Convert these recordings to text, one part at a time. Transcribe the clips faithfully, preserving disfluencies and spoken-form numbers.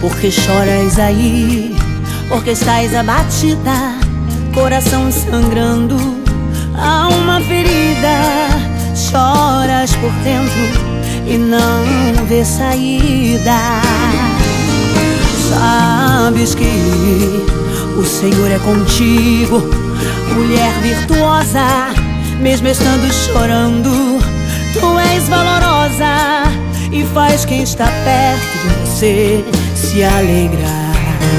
Por que choras aí? Porque estás abatida, coração sangrando, alma ferida. Choras por dentro e não vê saída. Sabes que o Senhor é contigo, mulher virtuosa. Mesmo estando chorando, tu és valorosa e faz quem está perto de você se alegrar.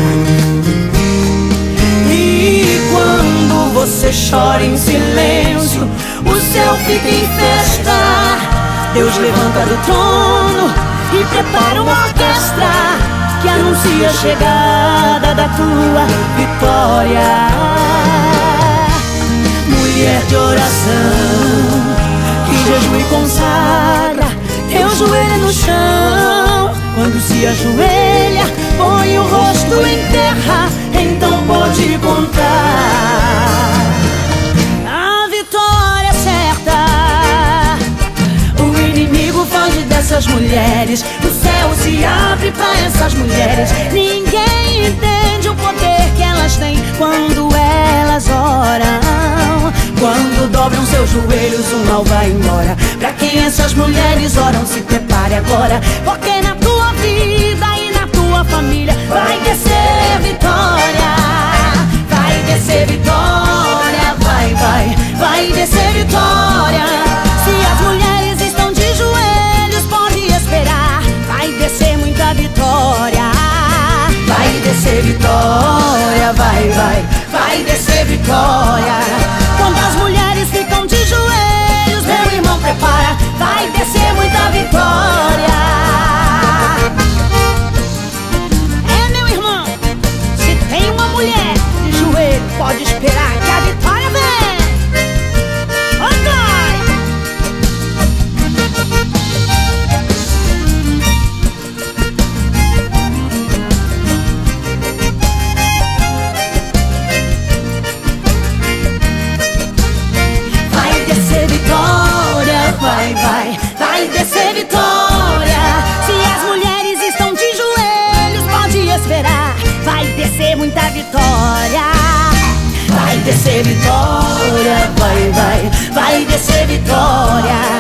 E quando você chora em silêncio, o céu fica em festa. Deus levanta do trono e prepara uma orquestra que anuncia a chegada da tua vitória. Mulher de oração, que jejua e consagra teu joelho no chão. Quando se ajoelha, põe o rosto em terra, então pode contar a vitória certa. O inimigo foge dessas mulheres, o céu se abre pra essas mulheres. Ninguém entende o poder que elas têm quando elas oram. Quando dobram seus joelhos, o mal vai embora. Pra quem essas mulheres oram, se prepare agora, porque na tua vida e na tua família vai descer vitória. Vai descer vitória, vai, vai, vai descer vitória. Se as mulheres estão de joelhos, pode esperar, vai descer muita vitória. Vai descer vitória, vai, vai, vai descer vitória. Quando as mulheres ficam de joelhos, meu irmão, prepara, vai descer muita vitória. É, meu irmão, se tem uma mulher de joelho, pode esperar que a vitória vem. Vai, vai, vai descer vitória. Se as mulheres estão de joelhos, pode esperar, vai descer muita vitória. Vai descer vitória, vai, vai, vai descer vitória.